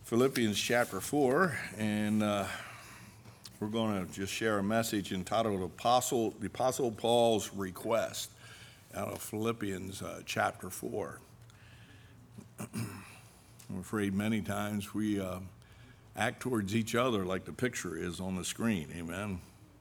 Philippians chapter 4, and we're going to just share a message entitled The Apostle Paul's Request out of Philippians chapter 4. I'm afraid many times we act towards each other like the picture is on the screen, amen?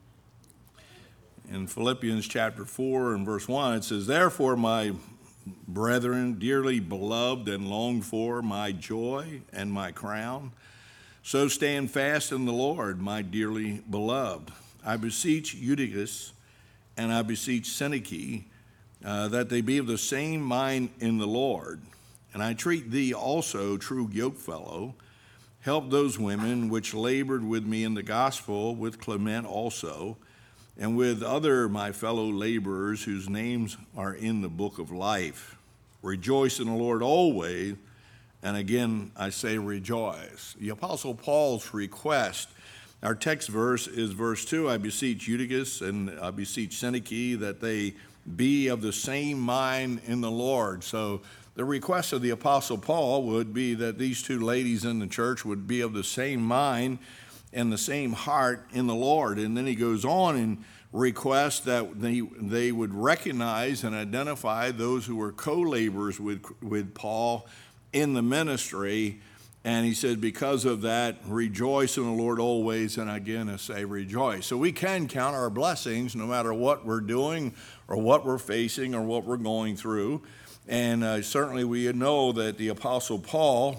In Philippians chapter 4 and verse 1, it says, "Therefore, my brethren, dearly beloved and longed for, my joy and my crown, so stand fast in the Lord, my dearly beloved. I beseech Eutychus and I beseech Syntyche that they be of the same mind in the Lord. And I treat thee also, true yokefellow, help those women which labored with me in the gospel, with Clement also, and with other my fellow laborers whose names are in the book of life. Rejoice in the Lord always, and again I say rejoice." The Apostle Paul's request, our text verse is verse 2, "I beseech Eutychus and I beseech Syntyche that they be of the same mind in the Lord." So the request of the Apostle Paul would be that these two ladies in the church would be of the same mind and the same heart in the Lord. And then he goes on and requests that they would recognize and identify those who were co-laborers with Paul in the ministry. And he said, because of that, rejoice in the Lord always, and again I say rejoice. So we can count our blessings no matter what we're doing or what we're facing or what we're going through. And certainly we know that the Apostle Paul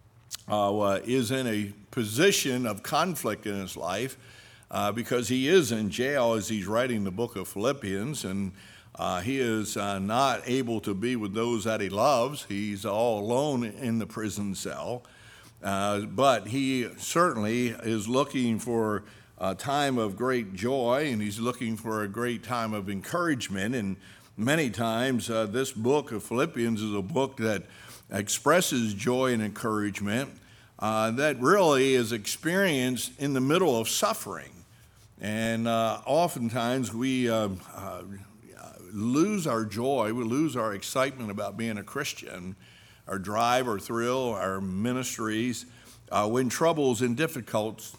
is in a position of conflict in his life because he is in jail as he's writing the book of Philippians, and he is not able to be with those that he loves. He's all alone in the prison cell, but he certainly is looking for a time of great joy, and he's looking for a great time of encouragement. And many times this book of Philippians is a book that expresses joy and encouragement that really is experienced in the middle of suffering. And oftentimes we lose our joy, we lose our excitement about being a Christian, our drive, our thrill, our ministries, when troubles and difficulties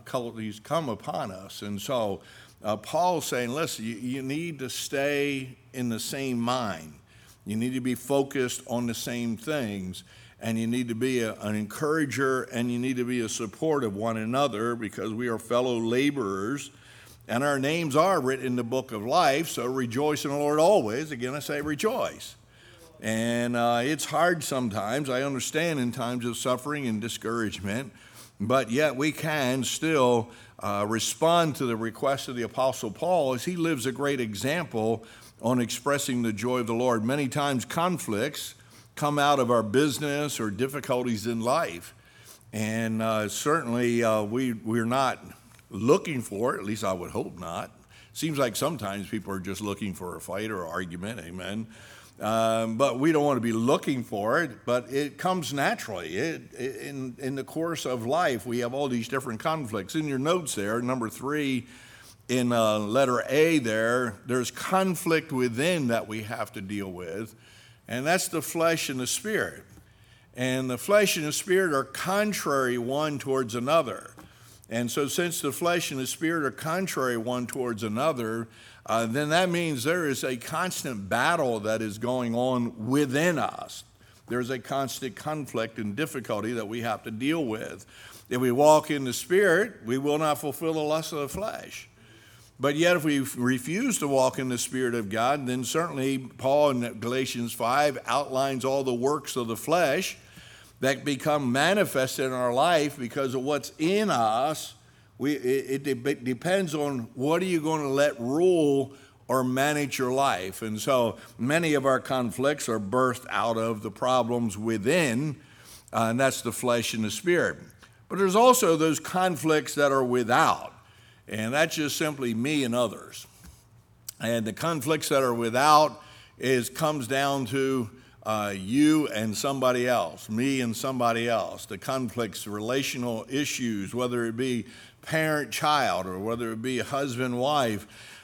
come upon us. And so Paul's saying, listen, you need to stay in the same mind. You need to be focused on the same things, and you need to be an encourager, and you need to be a support of one another, because we are fellow laborers, and our names are written in the book of life. So rejoice in the Lord always. Again, I say rejoice. And it's hard sometimes. I understand in times of suffering and discouragement, but yet we can still respond to the request of the Apostle Paul, as he lives a great example on expressing the joy of the Lord. Many times conflicts come out of our business or difficulties in life, and certainly we're not looking for it, at least I would hope not. Seems like sometimes people are just looking for a fight or argument, amen. But we don't want to be looking for it, but it comes naturally. In the course of life, we have all these different conflicts. In your notes there, number 3, in letter A there's conflict within that we have to deal with, and that's the flesh and the spirit. And the flesh and the spirit are contrary one towards another. And so since the flesh and the spirit are contrary one towards another, then that means there is a constant battle that is going on within us. There's a constant conflict and difficulty that we have to deal with. If we walk in the spirit, we will not fulfill the lust of the flesh. But yet if we refuse to walk in the Spirit of God, then certainly Paul in Galatians 5 outlines all the works of the flesh that become manifested in our life because of what's in us. It depends on what are you going to let rule or manage your life. And so many of our conflicts are birthed out of the problems within, and that's the flesh and the spirit. But there's also those conflicts that are without. And that's just simply me and others. And the conflicts that are without comes down to you and somebody else, me and somebody else. The conflicts, relational issues, whether it be parent-child or whether it be husband-wife,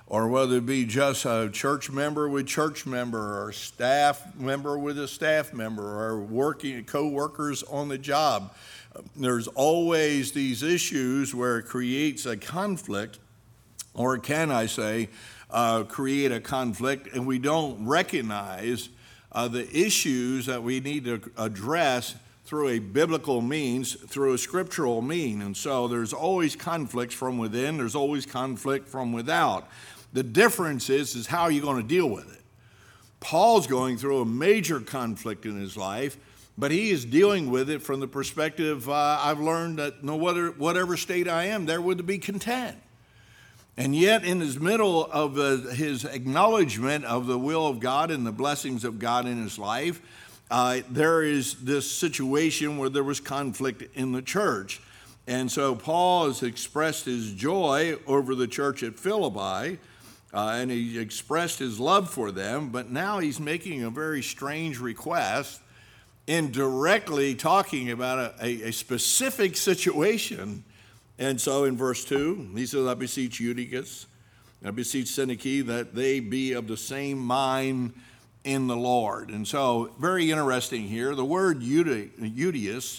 or whether it be just a church member with church member, or staff member with a staff member, or working co-workers on the job. There's always these issues where it creates a conflict, or can I say, create a conflict, and we don't recognize the issues that we need to address through a biblical means, through a scriptural mean. And so there's always conflicts from within, there's always conflict from without. The difference is how are you going to deal with it? Paul's going through a major conflict in his life, but he is dealing with it from the perspective, I've learned that no whatever state I am, there would be content. And yet in his middle of his acknowledgement of the will of God and the blessings of God in his life, there is this situation where there was conflict in the church. And so Paul has expressed his joy over the church at Philippi, and he expressed his love for them, but now he's making a very strange request in directly talking about a specific situation. And so in verse 2, he says, I beseech Eutychus, I beseech Syntyche, that they be of the same mind in the Lord. And so very interesting here. The word Eutychus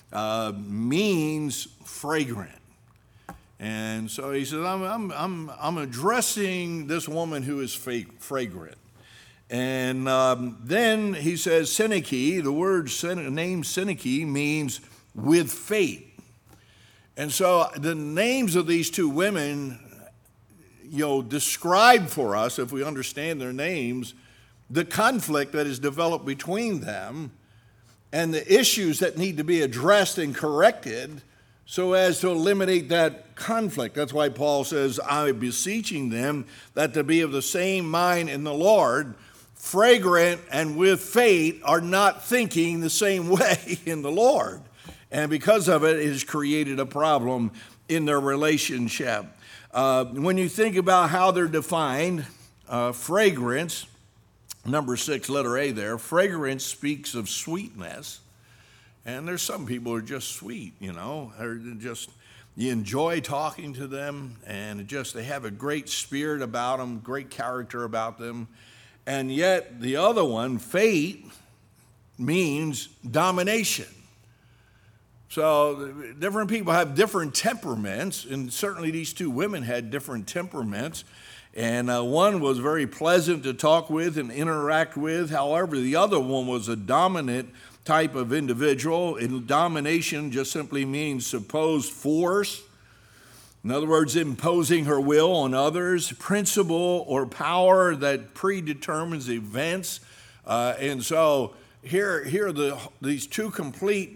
means fragrant. And so he says, I'm addressing this woman who is fragrant. And then he says Syntyche, the word name Syntyche means with faith. And so the names of these two women, describe for us, if we understand their names, the conflict that is developed between them and the issues that need to be addressed and corrected so as to eliminate that conflict. That's why Paul says, I'm beseeching them that to be of the same mind in the Lord, fragrant and with faith, are not thinking the same way in the Lord. And because of it, it has created a problem in their relationship. When you think about how they're defined, fragrance, number 6, letter A there, fragrance speaks of sweetness. And there's some people who are just sweet, or just, you enjoy talking to them, and they have a great spirit about them, great character about them. And yet the other one, faith, means domination. So different people have different temperaments, and certainly these two women had different temperaments. And one was very pleasant to talk with and interact with. However, the other one was a dominant type of individual. And domination just simply means supposed force. In other words, imposing her will on others, principle or power that predetermines events. And so here are these two complete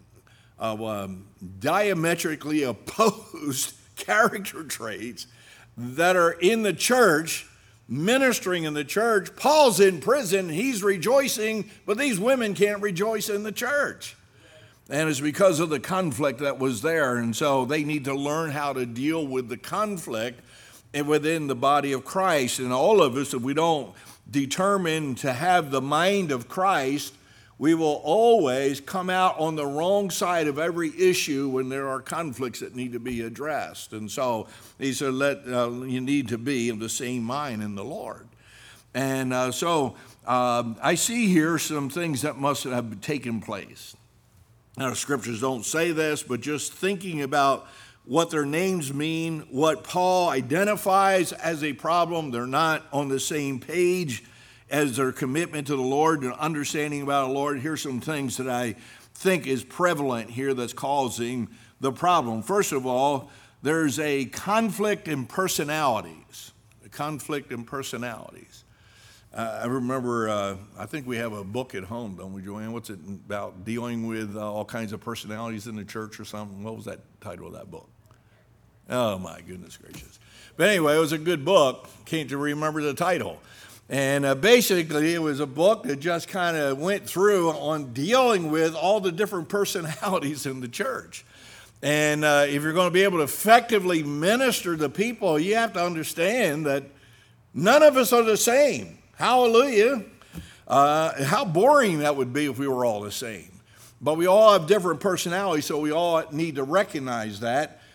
diametrically opposed character traits that are in the church, ministering in the church. Paul's in prison, he's rejoicing, but these women can't rejoice in the church. And it's because of the conflict that was there. And so they need to learn how to deal with the conflict within the body of Christ. And all of us, if we don't determine to have the mind of Christ, we will always come out on the wrong side of every issue when there are conflicts that need to be addressed. And so he said, you need to be of the same mind in the Lord. And so I see here some things that must have taken place. Now, the scriptures don't say this, but just thinking about what their names mean, what Paul identifies as a problem, they're not on the same page as their commitment to the Lord and understanding about the Lord. Here's some things that I think is prevalent here that's causing the problem. First of all, there's a conflict in personalities. A conflict in personalities. I remember, I think we have a book at home, don't we, Joanne? What's it about? Dealing with all kinds of personalities in the church or something? What was that title of that book? Oh, my goodness gracious. But anyway, it was a good book. Can't remember the title. And basically, it was a book that just kind of went through on dealing with all the different personalities in the church. And if you're going to be able to effectively minister to people, you have to understand that none of us are the same. Hallelujah. How boring that would be if we were all the same. But we all have different personalities, so we all need to recognize that.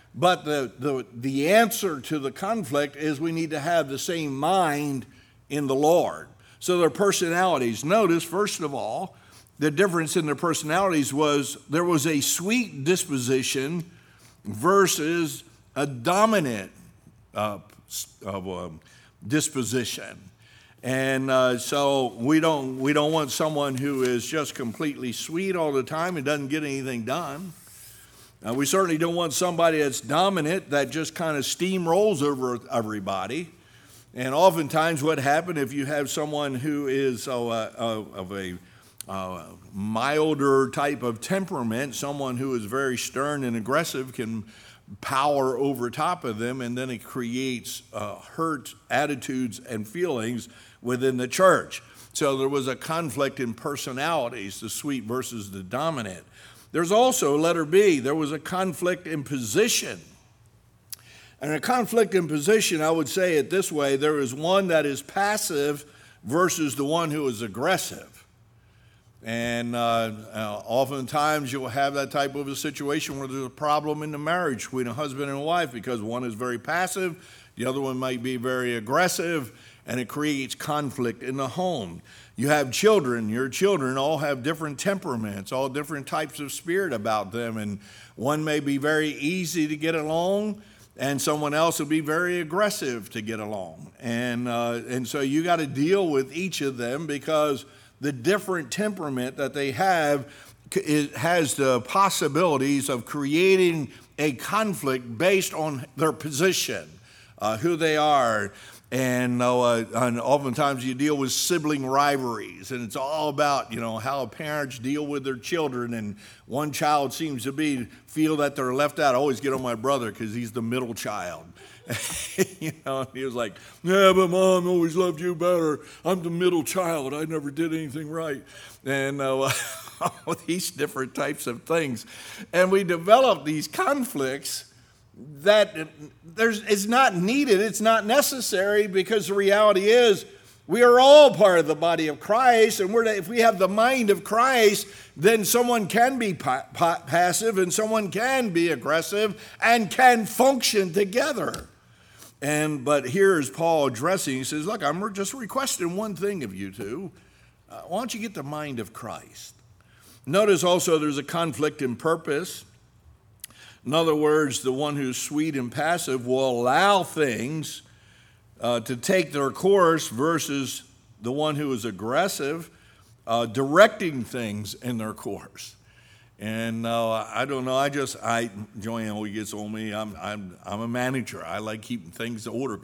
But the answer to the conflict is we need to have the same mind in the Lord. So their personalities. Notice, first of all, the difference in their personalities was there was a sweet disposition versus a dominant disposition. And so we don't want someone who is just completely sweet all the time and doesn't get anything done. We certainly don't want somebody that's dominant that just kind of steamrolls over everybody. And oftentimes what happens if you have someone who is of a milder type of temperament, someone who is very stern and aggressive can power over top of them, and then it creates hurt attitudes and feelings within the church. So there was a conflict in personalities, the sweet versus the dominant. There's also, letter B, there was a conflict in position. And a conflict in position, I would say it this way, there is one that is passive versus the one who is aggressive. And oftentimes you'll have that type of a situation where there's a problem in the marriage between a husband and a wife because one is very passive, the other one might be very aggressive, and it creates conflict in the home. You have children. Your children all have different temperaments, all different types of spirit about them, and one may be very easy to get along, and someone else will be very aggressive to get along. And so you got to deal with each of them because the different temperament that they have has the possibilities of creating a conflict based on their position, who they are. And oftentimes you deal with sibling rivalries, and it's all about, how parents deal with their children. And one child seems to feel that they're left out. I always get on my brother because he's the middle child. He was like, yeah, but Mom always loved you better. I'm the middle child. I never did anything right. And these different types of things. And we develop these conflicts that it's not needed, it's not necessary, because the reality is we are all part of the body of Christ, and if we have the mind of Christ, then someone can be passive and someone can be aggressive and can function together. But here is Paul addressing, he says, look, I'm just requesting one thing of you two. Why don't you get the mind of Christ? Notice also there's a conflict in purpose. In other words, the one who's sweet and passive will allow things to take their course versus the one who is aggressive, directing things in their course. And I don't know, Joanne always gets on me. I'm a manager. I like keeping things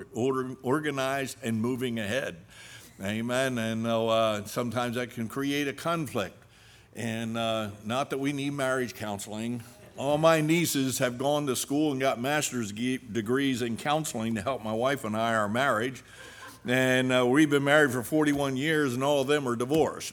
organized and moving ahead. Amen. And sometimes that can create a conflict. And not that we need marriage counseling. All my nieces have gone to school and got master's degrees in counseling to help my wife and I, our marriage. And we've been married for 41 years, and all of them are divorced.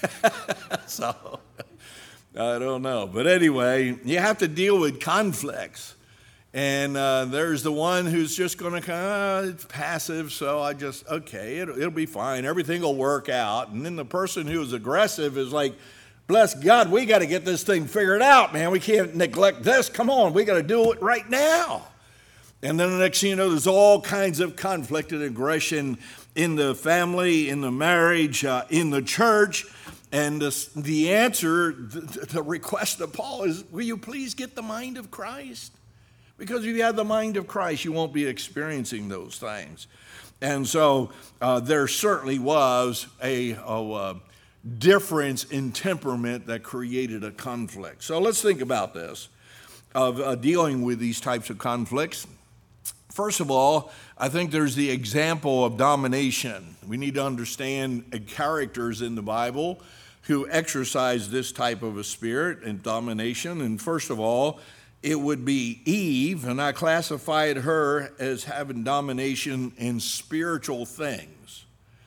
So, I don't know. But anyway, you have to deal with conflicts. And there's the one who's just going to it's passive, so it'll be fine. Everything will work out. And then the person who's aggressive is like, bless God, we got to get this thing figured out, man. We can't neglect this. Come on, we got to do it right now. And then the next thing you know, there's all kinds of conflict and aggression in the family, in the marriage, in the church. And the answer, the request of Paul is, will you please get the mind of Christ? Because if you have the mind of Christ, you won't be experiencing those things. And so there certainly was a difference in temperament that created a conflict. So let's think about this, of dealing with these types of conflicts. First of all, I think there's the example of domination. We need to understand characters in the Bible who exercise this type of a spirit and domination. And first of all, it would be Eve, and I classified her as having domination in spiritual things.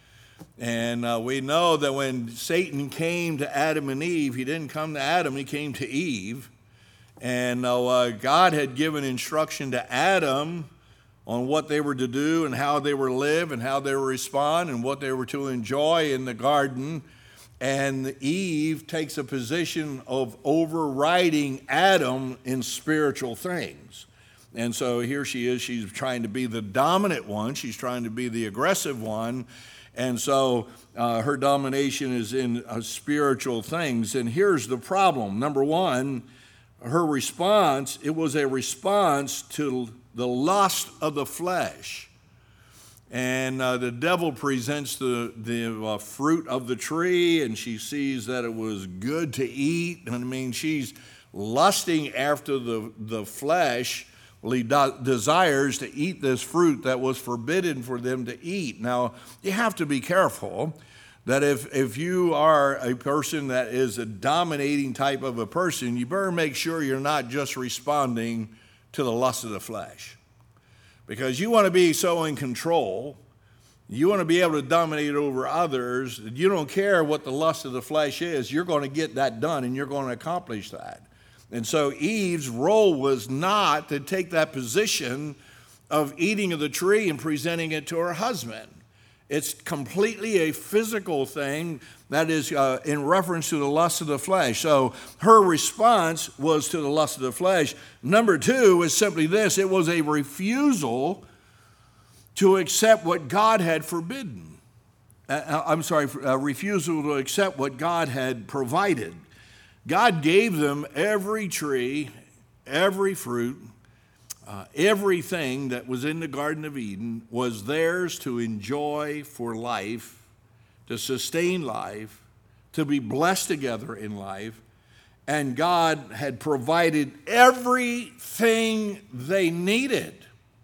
And we know that when Satan came to Adam and Eve, he didn't come to Adam, he came to Eve. And God had given instruction to Adam on what they were to do and how they were to live and how they were to respond and what they were to enjoy in the garden. And Eve takes a position of overriding Adam in spiritual things. And so here she is, she's trying to be the dominant one, she's trying to be the aggressive one, and so her domination is in spiritual things. And here's the problem. Number one, her response, it was a response to the lust of the flesh. And the devil presents the fruit of the tree, and she sees that it was good to eat. And I mean, she's lusting after the flesh. Well, he desires to eat this fruit that was forbidden for them to eat. Now, you have to be careful that if you are a person that is a dominating type of a person, you better make sure you're not just responding to the lust of the flesh. Because you want to be so in control, you want to be able to dominate over others, you don't care what the lust of the flesh is, you're going to get that done and you're going to accomplish that. And so Eve's role was not to take that position of eating of the tree and presenting it to her husband. It's completely a physical thing that is in reference to the lust of the flesh. So her response was to the lust of the flesh. Number two is simply this: it was a refusal to accept what God had forbidden. Refusal to accept what God had provided. God gave them every tree, every fruit, everything that was in the Garden of Eden was theirs to enjoy for life, to sustain life, to be blessed together in life. And God had provided everything they needed.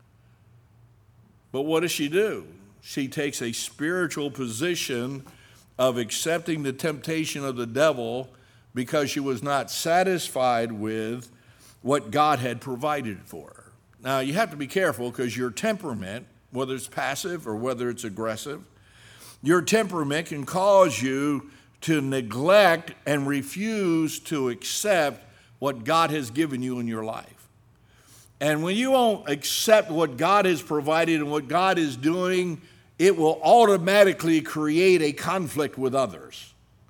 But what does she do? She takes a spiritual position of accepting the temptation of the devil because she was not satisfied with what God had provided for her. Now, you have to be careful because your temperament, whether it's passive or whether it's aggressive, your temperament can cause you to neglect and refuse to accept what God has given you in your life. And when you won't accept what God has provided and what God is doing, it will automatically create a conflict with others.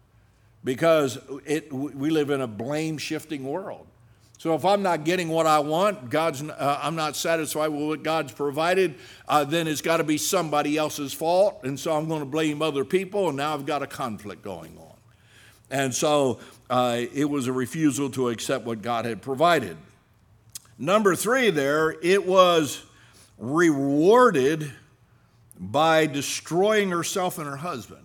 Because we live in a blame-shifting world. So if I'm not getting what I want, I'm not satisfied with what God's provided, then it's got to be somebody else's fault, and so I'm going to blame other people, and now I've got a conflict going on. And so it was a refusal to accept what God had provided. Number three there, it was rewarded by destroying herself and her husband.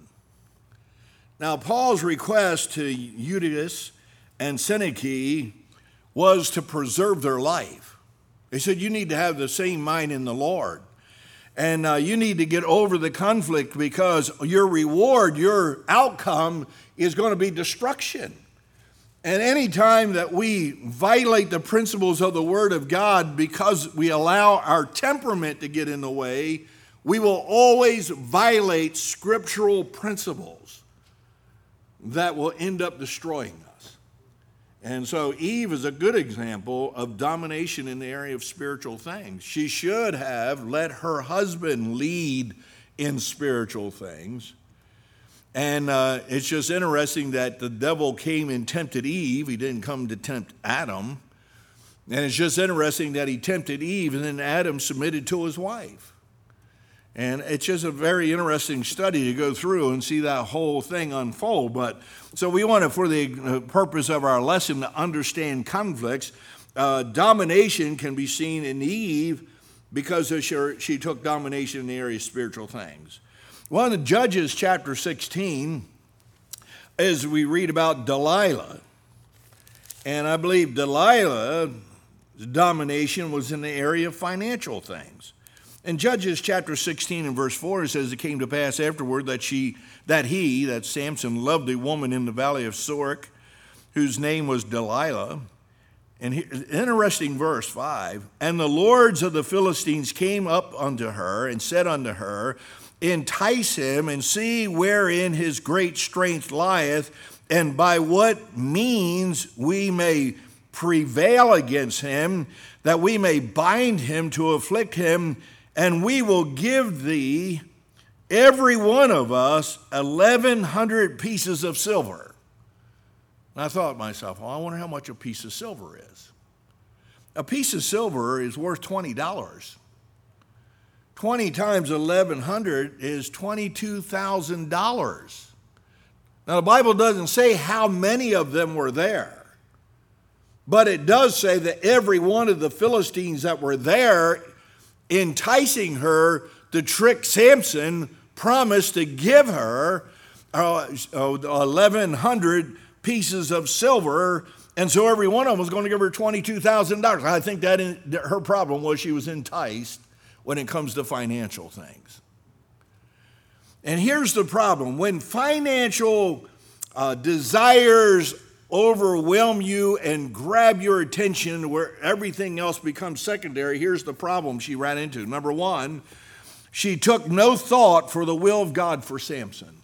Now, Paul's request to Eutychus and Syntyche was to preserve their life. He said, you need to have the same mind in the Lord. And you need to get over the conflict because your reward, your outcome is going to be destruction. And any time that we violate the principles of the Word of God because we allow our temperament to get in the way, we will always violate scriptural principles that will end up destroying us. And so Eve is a good example of domination in the area of spiritual things. She should have let her husband lead in spiritual things. And it's just interesting that the devil came and tempted Eve. He didn't come to tempt Adam. And it's just interesting that he tempted Eve and then Adam submitted to his wife. And it's just a very interesting study to go through and see that whole thing unfold. But so we want to, for the purpose of our lesson, to understand conflicts. Domination can be seen in Eve because she took domination in the area of spiritual things. Well, in Judges chapter 16, as we read about Delilah, and I believe Delilah's domination was in the area of financial things. In Judges chapter 16 and verse 4, it says, it came to pass afterward that Samson, loved a woman in the valley of Sorek, whose name was Delilah. And interesting verse 5, and the lords of the Philistines came up unto her and said unto her, entice him and see wherein his great strength lieth, and by what means we may prevail against him, that we may bind him to afflict him, and we will give thee, every one of us, 1,100 pieces of silver. And I thought to myself, well, I wonder how much a piece of silver is. A piece of silver is worth $20. 20 times 1,100 is $22,000. Now, the Bible doesn't say how many of them were there, but it does say that every one of the Philistines that were there, enticing her to trick Samson, promised to give her 1,100 pieces of silver, and so every one of them was going to give her $22,000. I think that her problem was she was enticed when it comes to financial things. And here's the problem. When financial desires overwhelm you and grab your attention where everything else becomes secondary, here's the problem she ran into. Number one, she took no thought for the will of God for Samson.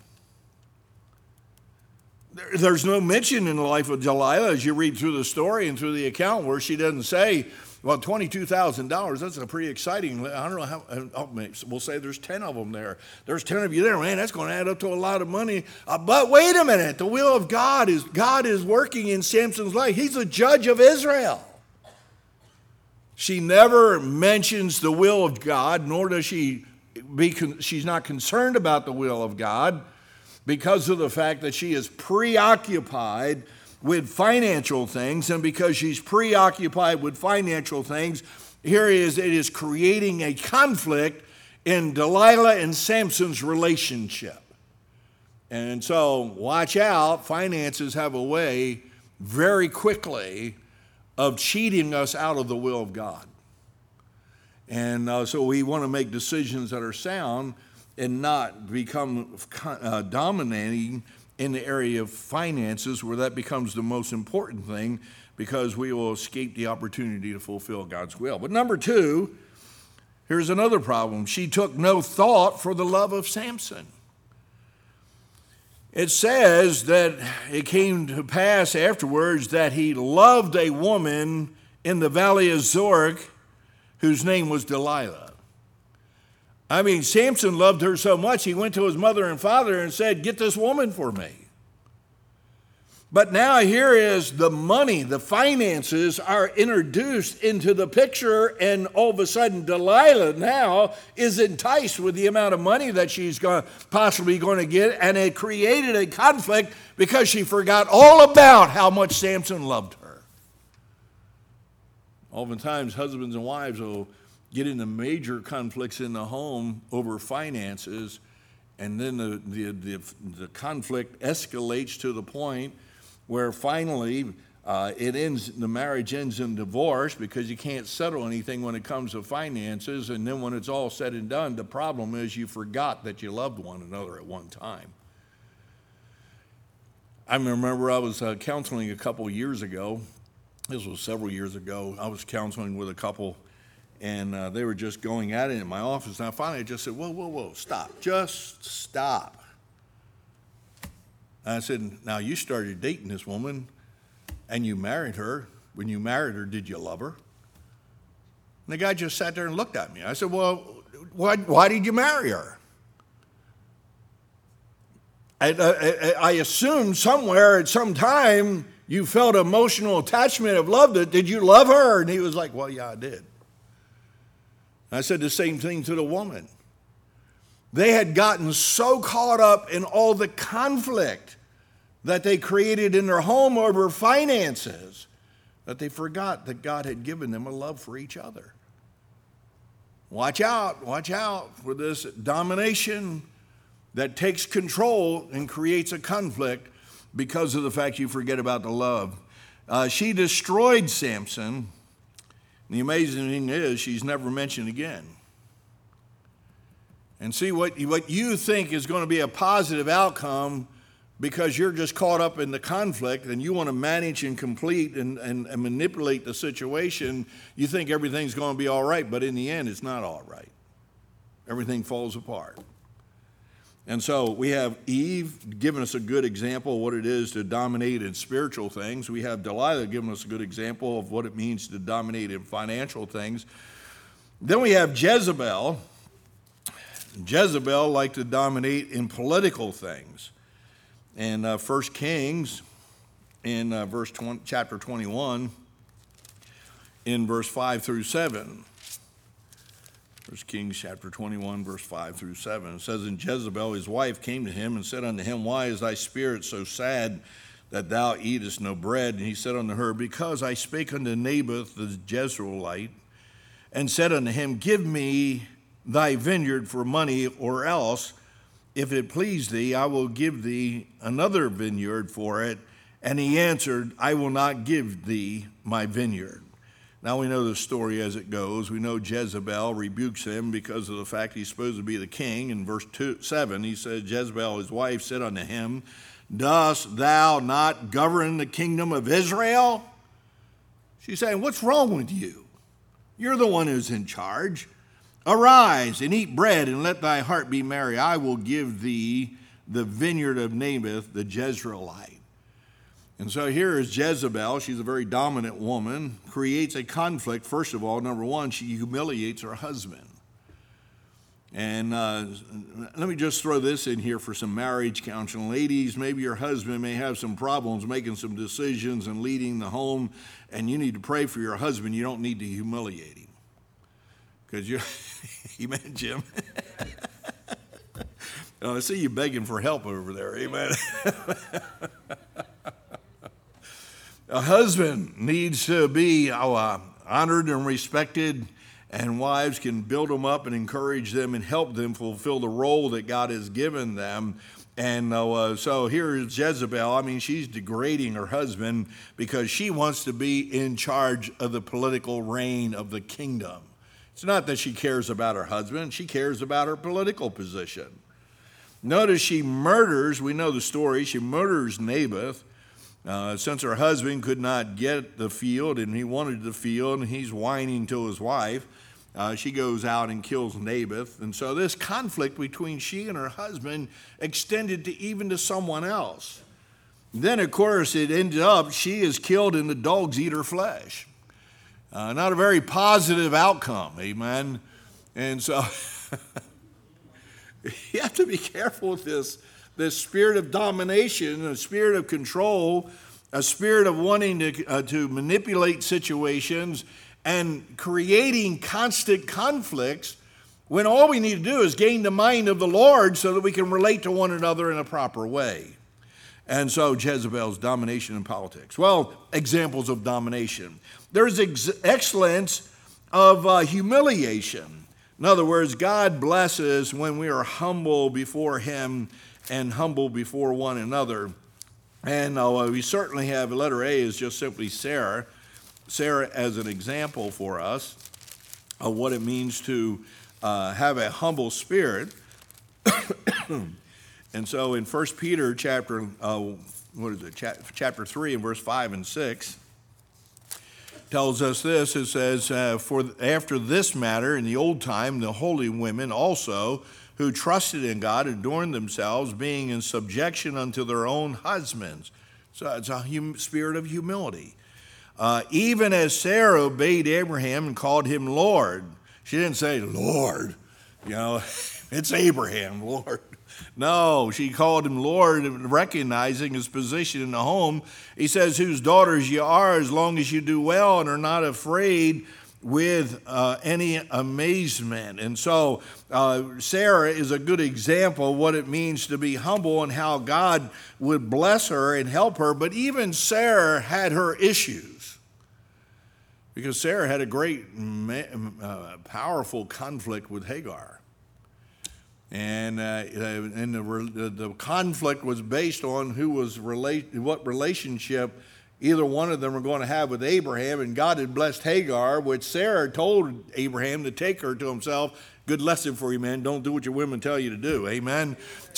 There's no mention in the life of Delilah as you read through the story and through the account where she doesn't say, well, $22,000, that's a pretty exciting, I don't know how, we'll say there's 10 of them there. There's 10 of you there, man, that's going to add up to a lot of money. But wait a minute, the will of God is working in Samson's life. He's a judge of Israel. She never mentions the will of God, nor does she's not concerned about the will of God, because of the fact that she is preoccupied with financial things, and because she's preoccupied with financial things, it is creating a conflict in Delilah and Samson's relationship. And so watch out, finances have a way very quickly of cheating us out of the will of God. And so we want to make decisions that are sound and not become dominating in the area of finances, where that becomes the most important thing, because we will escape the opportunity to fulfill God's will. But number two, here's another problem. She took no thought for the love of Samson. It says that it came to pass afterwards that he loved a woman in the valley of Zorek whose name was Delilah. I mean, Samson loved her so much, he went to his mother and father and said, get this woman for me. But now here is the money, the finances are introduced into the picture, and all of a sudden Delilah now is enticed with the amount of money that she's possibly going to get, and it created a conflict because she forgot all about how much Samson loved her. Oftentimes husbands and wives will get into major conflicts in the home over finances, and then the conflict escalates to the point where finally the marriage ends in divorce because you can't settle anything when it comes to finances. And then when it's all said and done, the problem is you forgot that you loved one another at one time. I remember I was counseling a couple years ago. This was several years ago. I was counseling with a couple, and they were just going at it in my office. And I finally just said, whoa, stop. Just stop. And I said, now you started dating this woman and you married her. When you married her, did you love her? And the guy just sat there and looked at me. I said, well, why did you marry her? I assumed somewhere at some time you felt emotional attachment of love. Did you love her? And he was like, well, yeah, I did. I said the same thing to the woman. They had gotten so caught up in all the conflict that they created in their home over finances that they forgot that God had given them a love for each other. Watch out for this domination that takes control and creates a conflict because of the fact you forget about the love. She destroyed Samson. The amazing thing is she's never mentioned again. And see, what you think is going to be a positive outcome because you're just caught up in the conflict and you want to manage and complete and manipulate the situation, you think everything's going to be all right, but in the end, it's not all right. Everything falls apart. And so we have Eve giving us a good example of what it is to dominate in spiritual things. We have Delilah giving us a good example of what it means to dominate in financial things. Then we have Jezebel. Jezebel liked to dominate in political things. In 1 Kings, in chapter 21, in verse 5 through 7. 1 Kings chapter 21, verse 5 through 7. It says, And Jezebel his wife came to him and said unto him, Why is thy spirit so sad that thou eatest no bread? And he said unto her, Because I spake unto Naboth the Jezreelite, and said unto him, Give me thy vineyard for money, or else, if it please thee, I will give thee another vineyard for it. And he answered, I will not give thee my vineyard. Now we know the story as it goes. We know Jezebel rebukes him because of the fact he's supposed to be the king. In verse 7, he said, Jezebel, his wife, said unto him, Dost thou not govern the kingdom of Israel? She's saying, what's wrong with you? You're the one who's in charge. Arise and eat bread and let thy heart be merry. I will give thee the vineyard of Naboth the Jezreelite. And so here is Jezebel. She's a very dominant woman, creates a conflict. First of all, number one, she humiliates her husband. And let me just throw this in here for some marriage counseling. Ladies, maybe your husband may have some problems making some decisions and leading the home, and you need to pray for your husband. You don't need to humiliate him. Because you're, amen, Jim? Oh, I see you begging for help over there, amen? A husband needs to be honored and respected, and wives can build them up and encourage them and help them fulfill the role that God has given them. And so here is Jezebel. I mean, she's degrading her husband because she wants to be in charge of the political reign of the kingdom. It's not that she cares about her husband. She cares about her political position. Notice she murders, we know the story, she murders Naboth. Since her husband could not get the field and he wanted the field and he's whining to his wife, she goes out and kills Naboth. And so this conflict between she and her husband extended to even to someone else. Then, of course, it ended up she is killed and the dogs eat her flesh. Not a very positive outcome, amen? And so you have to be careful with this spirit of domination, a spirit of control, a spirit of wanting to manipulate situations and creating constant conflicts when all we need to do is gain the mind of the Lord so that we can relate to one another in a proper way. And so Jezebel's domination in politics. Well, examples of domination. There's excellence of humiliation. In other words, God blesses when we are humble before him and humble before one another. And we certainly have, letter A is just simply Sarah. Sarah as an example for us of what it means to have a humble spirit. And so in 1 Peter chapter 3 and verse 5 and 6, tells us this. It says, For after this matter, in the old time, the holy women also, who trusted in God, adorned themselves, being in subjection unto their own husbands. So it's a spirit of humility. Even as Sarah obeyed Abraham and called him Lord. She didn't say, Lord, it's Abraham, Lord. No, she called him Lord, recognizing his position in the home. He says, whose daughters you are, as long as you do well and are not afraid with any amazement. And so Sarah is a good example of what it means to be humble and how God would bless her and help her. But even Sarah had her issues, because Sarah had a great, powerful conflict with Hagar. And the conflict was based on what relationship either one of them were going to have with Abraham. And God had blessed Hagar, which Sarah told Abraham to take her to himself. Good lesson for you, man. Don't do what your women tell you to do. Amen.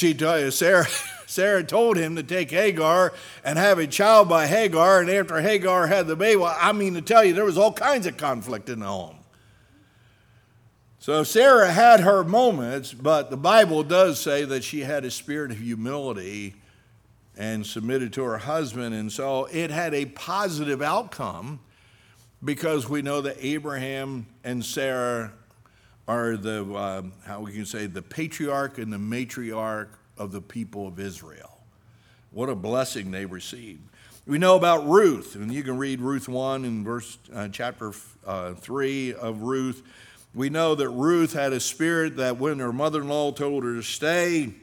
Sarah told him to take Hagar and have a child by Hagar. And after Hagar had the baby, well, I mean to tell you, there was all kinds of conflict in the home. So Sarah had her moments, but the Bible does say that she had a spirit of humility and submitted to her husband. And so it had a positive outcome, because we know that Abraham and Sarah are the patriarch and the matriarch of the people of Israel. What a blessing they received. We know about Ruth, and you can read Ruth 1 in chapter 3 of Ruth. We know that Ruth had a spirit that when her mother-in-law told her to stay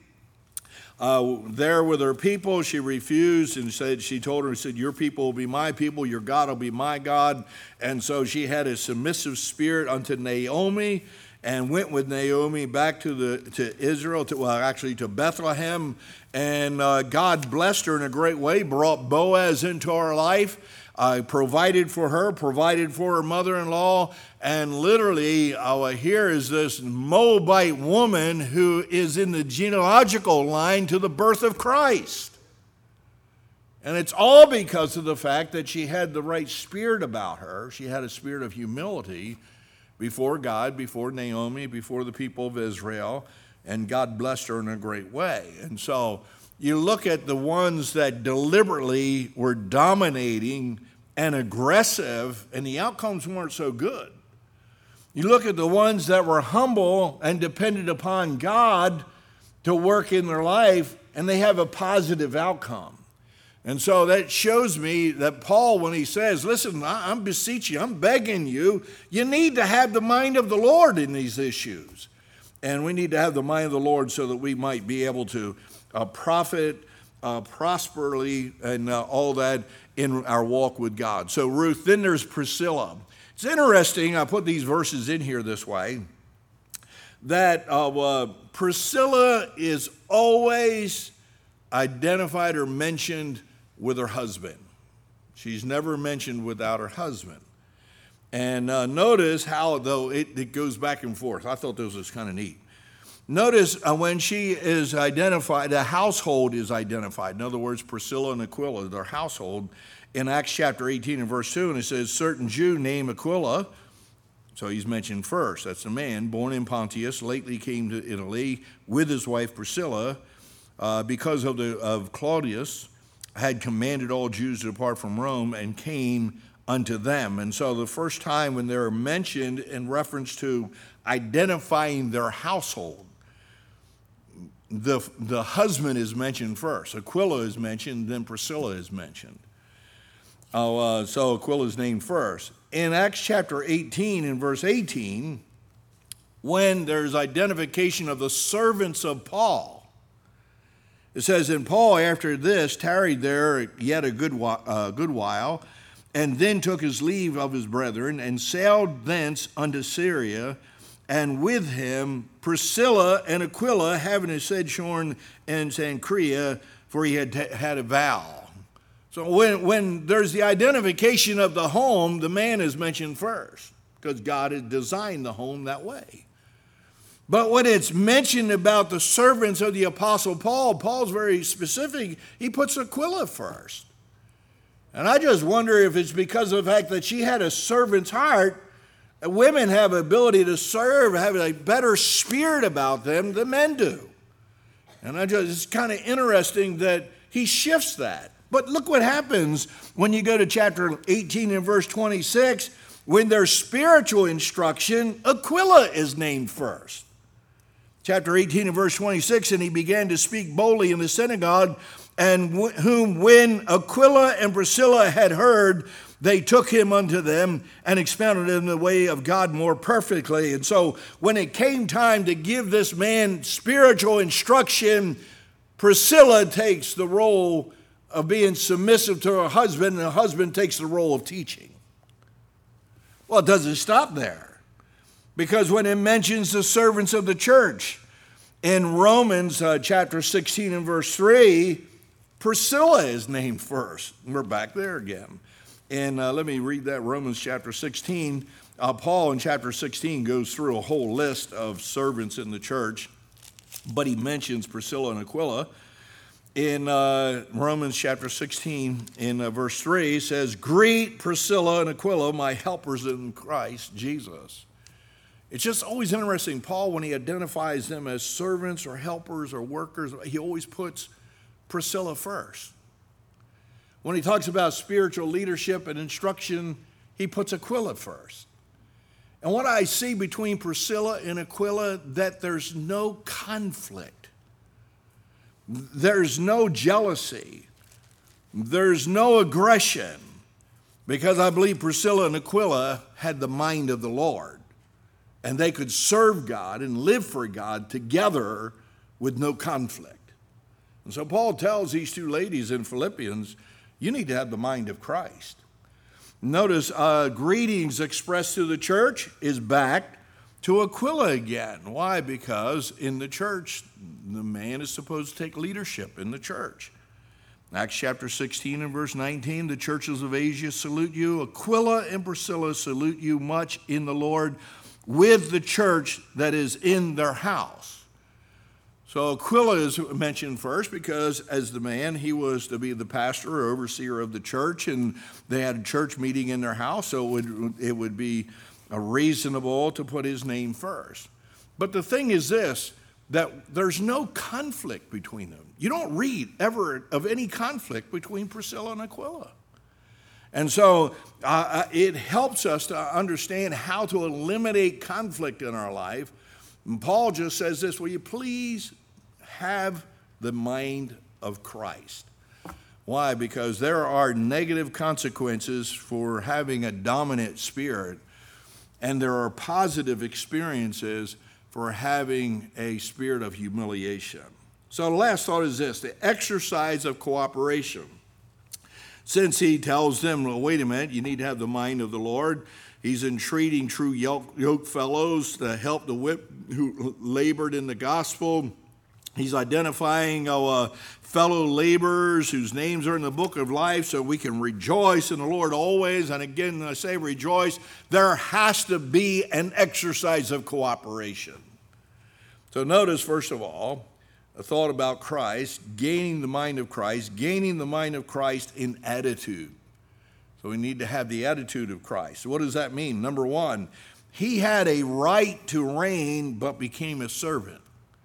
there with her people, she refused and she told her, your people will be my people, your God will be my God. And so she had a submissive spirit unto Naomi and went with Naomi back to Israel, to Bethlehem. And God blessed her in a great way, brought Boaz into our life, provided for her mother-in-law. And literally, here is this Moabite woman who is in the genealogical line to the birth of Christ. And it's all because of the fact that she had the right spirit about her. She had a spirit of humility before God, before Naomi, before the people of Israel, and God blessed her in a great way. And so you look at the ones that deliberately were dominating and aggressive, and the outcomes weren't so good. You look at the ones that were humble and depended upon God to work in their life, and they have a positive outcome. And so that shows me that Paul, when he says, listen, I'm beseeching you, I'm begging you, you need to have the mind of the Lord in these issues. And we need to have the mind of the Lord so that we might be able to profit prosperously and all that in our walk with God. So Ruth, then there's Priscilla. It's interesting, I put these verses in here this way, that Priscilla is always identified or mentioned with her husband. She's never mentioned without her husband. And notice how, though, it goes back and forth. I thought this was kind of neat. Notice when she is identified, the household is identified. In other words, Priscilla and Aquila, their household, in Acts chapter 18 and verse 2, and it says, certain Jew named Aquila, so he's mentioned first. That's a man born in Pontus, lately came to Italy with his wife Priscilla, because of Claudius, had commanded all Jews to depart from Rome and came unto them. And so the first time when they're mentioned in reference to identifying their household, the husband is mentioned first. Aquila is mentioned, then Priscilla is mentioned. So Aquila is named first. In Acts chapter 18 and verse 18, when there's identification of the servants of Paul, it says, and Paul after this tarried there yet a good while, and then took his leave of his brethren, and sailed thence unto Syria, and with him Priscilla and Aquila, having a sojourn in Cenchrea, for he had had a vow. So when there's the identification of the home, the man is mentioned first, because God had designed the home that way. But when it's mentioned about the servants of the Apostle Paul, Paul's very specific. He puts Aquila first. And I just wonder if it's because of the fact that she had a servant's heart. Women have ability to serve, have a better spirit about them than men do. And it's kind of interesting that he shifts that. But look what happens when you go to chapter 18 and verse 26. When there's spiritual instruction, Aquila is named first. Chapter 18 and verse 26, and he began to speak boldly in the synagogue, and whom when Aquila and Priscilla had heard, they took him unto them and expounded in the way of God more perfectly. And so when it came time to give this man spiritual instruction, Priscilla takes the role of being submissive to her husband, and the husband takes the role of teaching. Well, it doesn't stop there. Because when it mentions the servants of the church, in Romans chapter 16 and verse 3, Priscilla is named first. We're back there again. And let me read that, Romans chapter 16. Paul in chapter 16 goes through a whole list of servants in the church, but he mentions Priscilla and Aquila. In Romans chapter 16, in verse 3, he says, greet Priscilla and Aquila, my helpers in Christ Jesus. It's just always interesting, Paul, when he identifies them as servants or helpers or workers, he always puts Priscilla first. When he talks about spiritual leadership and instruction, he puts Aquila first. And what I see between Priscilla and Aquila, that there's no conflict. There's no jealousy. There's no aggression, because I believe Priscilla and Aquila had the mind of the Lord, and they could serve God and live for God together with no conflict. And so Paul tells these two ladies in Philippians, you need to have the mind of Christ. Notice greetings expressed to the church is back to Aquila again. Why? Because in the church, the man is supposed to take leadership in the church. Acts chapter 16 and verse 19, the churches of Asia salute you. Aquila and Priscilla salute you much in the Lord with the church that is in their house. So Aquila is mentioned first because as the man, he was to be the pastor or overseer of the church, and they had a church meeting in their house, so it would be reasonable to put his name first. But the thing is this, that there's no conflict between them. You don't read ever of any conflict between Priscilla and Aquila. And so it helps us to understand how to eliminate conflict in our life. And Paul just says this, will you please have the mind of Christ? Why? Because there are negative consequences for having a dominant spirit, and there are positive experiences for having a spirit of humiliation. So the last thought is this, the exercise of cooperation. Since he tells them, well, wait a minute, you need to have the mind of the Lord, he's entreating true yoke fellows to help the who labored in the gospel. He's identifying fellow laborers whose names are in the book of life so we can rejoice in the Lord always. And again, I say rejoice. There has to be an exercise of cooperation. So notice, first of all, a thought about Christ, gaining the mind of Christ in attitude. So we need to have the attitude of Christ. What does that mean? Number one, he had a right to reign but became a servant.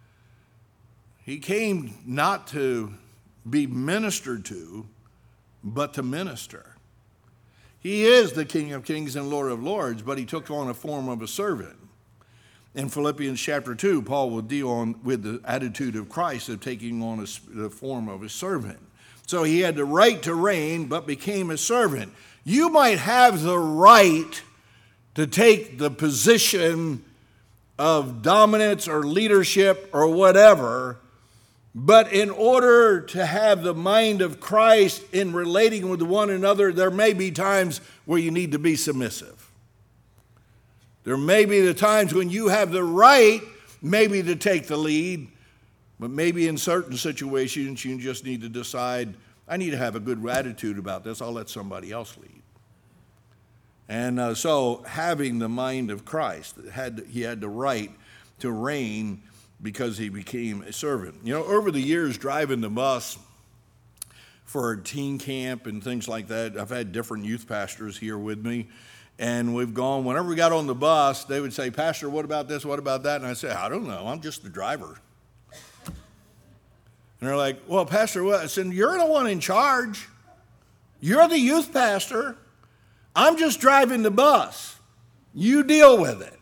He came not to be ministered to, but to minister. He is the King of Kings and Lord of Lords, but he took on a form of a servant. In Philippians chapter 2, Paul will deal with the attitude of Christ of taking on the form of a servant. So he had the right to reign, but became a servant. You might have the right to take the position of dominance or leadership or whatever, but in order to have the mind of Christ in relating with one another, there may be times where you need to be submissive. There may be the times when you have the right maybe to take the lead, but maybe in certain situations you just need to decide, I need to have a good attitude about this. I'll let somebody else lead. And so having the mind of Christ, he had the right to reign because he became a servant. You know, over the years driving the bus for teen camp and things like that, I've had different youth pastors here with me. And we've gone, whenever we got on the bus, they would say, Pastor, what about this, what about that? And I say, I don't know, I'm just the driver. And they're like, well, Pastor, what? I said, you're the one in charge. You're the youth pastor. I'm just driving the bus. You deal with it.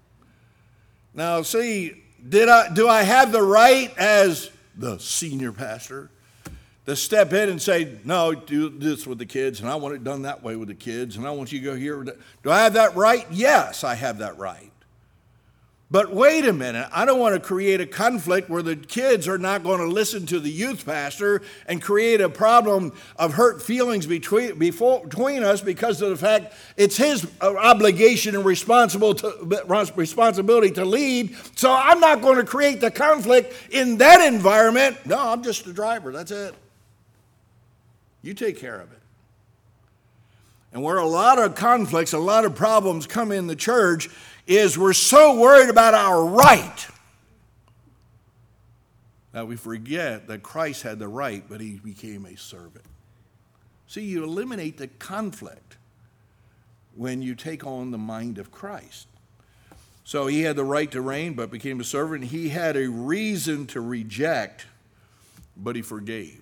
Now, see, do I have the right as the senior pastor to step in and say, no, do this with the kids, and I want it done that way with the kids, and I want you to go here. Do I have that right? Yes, I have that right. But wait a minute, I don't want to create a conflict where the kids are not going to listen to the youth pastor and create a problem of hurt feelings between us because of the fact it's his obligation and responsibility to lead. So I'm not going to create the conflict in that environment. No, I'm just the driver, that's it. You take care of it. And where a lot of conflicts, a lot of problems come in the church is we're so worried about our right that we forget that Christ had the right, but he became a servant. See, you eliminate the conflict when you take on the mind of Christ. So he had the right to reign, but became a servant. He had a reason to reject, but he forgave.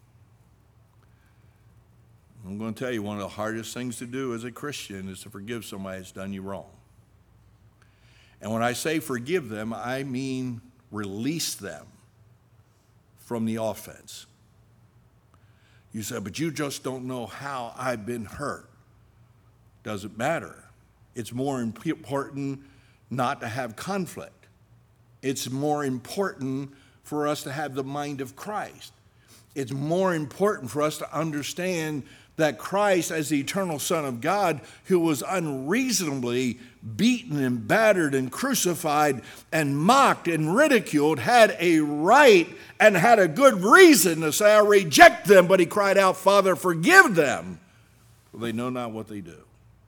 I'm going to tell you, one of the hardest things to do as a Christian is to forgive somebody that's done you wrong. And when I say forgive them, I mean release them from the offense. You say, but you just don't know how I've been hurt. Doesn't matter. It's more important not to have conflict. It's more important for us to have the mind of Christ. It's more important for us to understand that Christ, as the eternal Son of God, who was unreasonably beaten and battered and crucified and mocked and ridiculed, had a right and had a good reason to say, I reject them, but he cried out, Father, forgive them, for they know not what they do.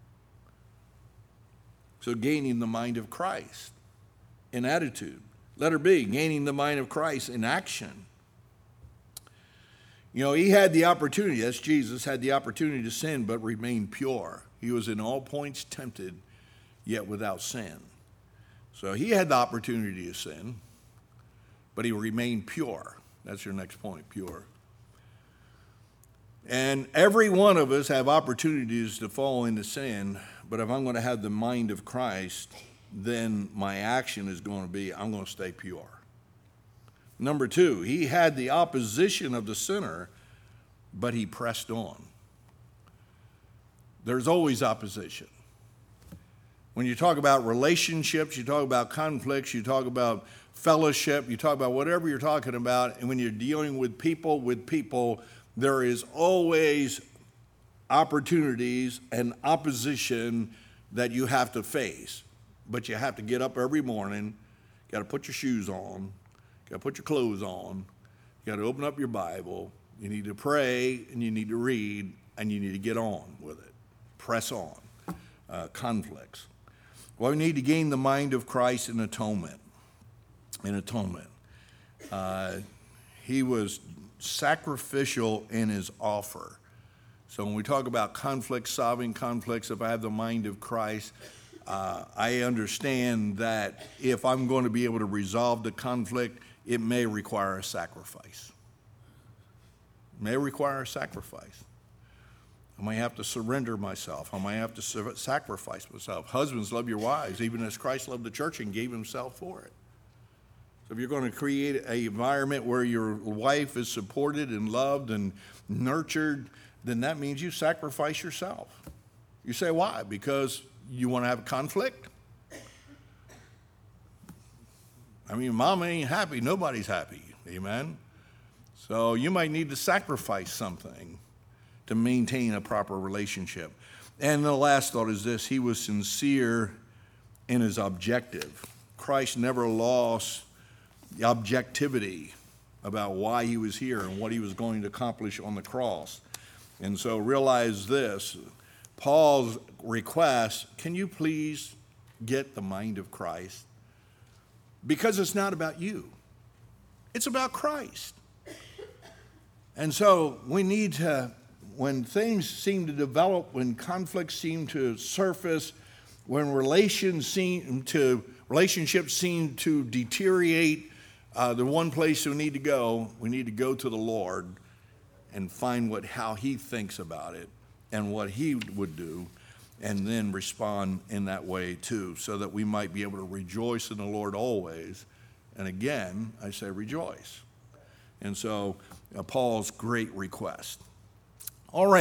So gaining the mind of Christ in attitude. Letter B, gaining the mind of Christ in action. You know, he had the opportunity, that's Jesus, had the opportunity to sin, but remained pure. He was in all points tempted, yet without sin. So he had the opportunity to sin, but he remained pure. That's your next point, pure. And every one of us have opportunities to fall into sin, but if I'm going to have the mind of Christ, then my action is going to be, I'm going to stay pure. Number two, he had the opposition of the sinner, but he pressed on. There's always opposition. When you talk about relationships, you talk about conflicts, you talk about fellowship, you talk about whatever you're talking about, and when you're dealing with people, there is always opportunities and opposition that you have to face. But you have to get up every morning, got to put your shoes on, got to put your clothes on, you got to open up your Bible, you need to pray, and you need to read, and you need to get on with it. Press on. Conflicts. Well, we need to gain the mind of Christ in atonement. He was sacrificial in his offer. So when we talk about conflicts, solving conflicts, if I have the mind of Christ, I understand that if I'm going to be able to resolve the conflict, it may require a sacrifice. It may require a sacrifice. I may have to surrender myself. I may have to sacrifice myself. Husbands, love your wives, even as Christ loved the church and gave himself for it. So if you're going to create an environment where your wife is supported and loved and nurtured, then that means you sacrifice yourself. You say, why? Because you want to have a conflict? I mean, mama ain't happy, nobody's happy, amen? So you might need to sacrifice something to maintain a proper relationship. And the last thought is this, he was sincere in his objective. Christ never lost the objectivity about why he was here and what he was going to accomplish on the cross. And so realize this, Paul's request, can you please get the mind of Christ? Because it's not about you. It's about Christ. And so we need to, when things seem to develop, when conflicts seem to surface, when relationships seem to deteriorate, the one place we need to go to the Lord and find how he thinks about it and what he would do, and then respond in that way too, so that we might be able to rejoice in the Lord always. And again, I say rejoice. And so Paul's great request. All right.